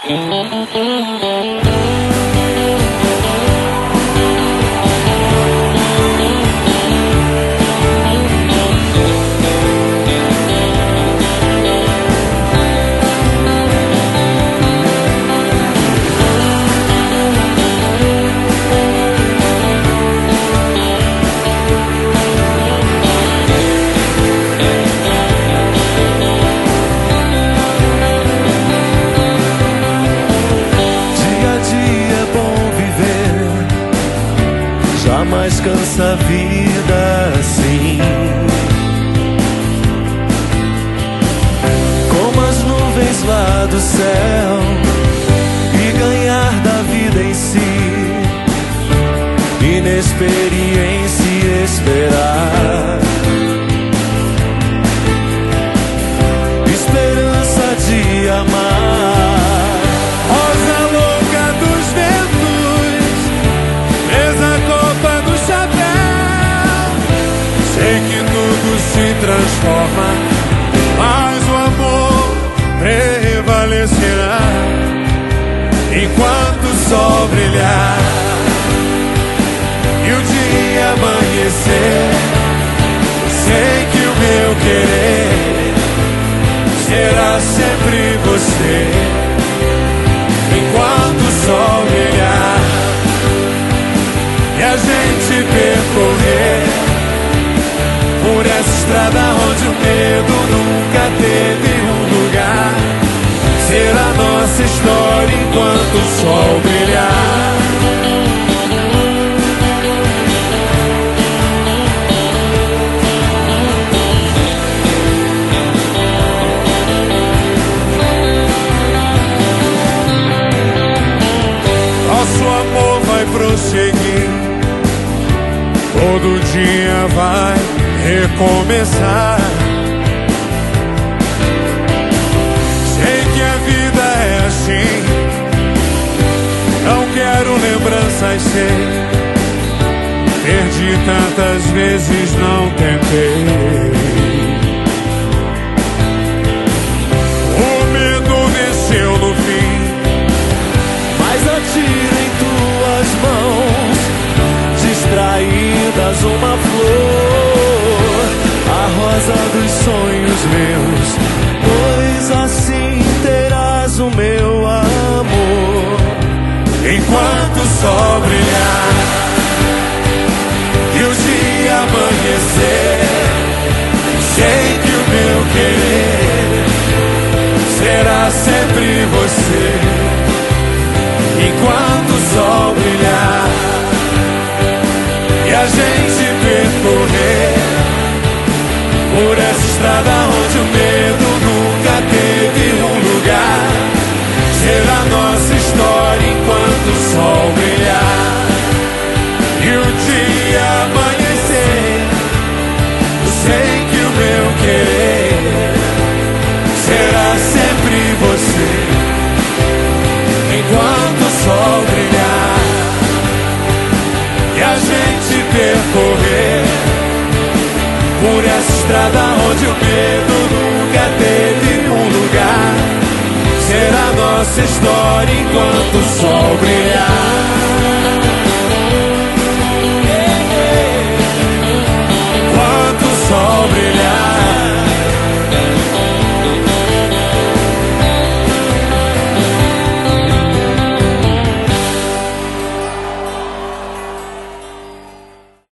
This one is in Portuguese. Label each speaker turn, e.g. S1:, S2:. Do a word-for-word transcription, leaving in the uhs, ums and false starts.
S1: Jamais cansa a vida assim, como as nuvens lá do céu, e ganhar da vida em si, inexperiência e esperar, esperança de amar. Rosa louca dos ventos, mesa copa do chapéu, sei que tudo se transforma, mas o amor prevalecerá enquanto o sol brilhar e o dia amanhecer. Sei que o meu querer será sempre você, enquanto o sol brilhar e a gente percorrer por essa estrada onde o medo nunca teve um lugar. Será nossa história enquanto o sol brilhar. Nosso amor vai prosseguir, todo dia vai recomeçar. Sei que a vida é assim, não quero lembranças, sei, perdi tantas vezes, não tentei. O medo venceu no fim, mas atira em tuas mãos distraídas uma flor, a rosa dos sonhos meus, pois assim terás o meu amor. Enquanto o sol brilhar e o dia amanhecer, sei que o meu querer será sempre você. Enquanto o sol brilhar e a gente percorrer por essa estrada onde o medo nunca teve um lugar, será nossa história enquanto o sol brilhar e o dia amanhecer. Sei que o meu querer será sempre você, enquanto o sol brilhar e a gente percorrer por essa estrada onde o medo nunca teve um lugar. Será nossa história enquanto o sol brilhar.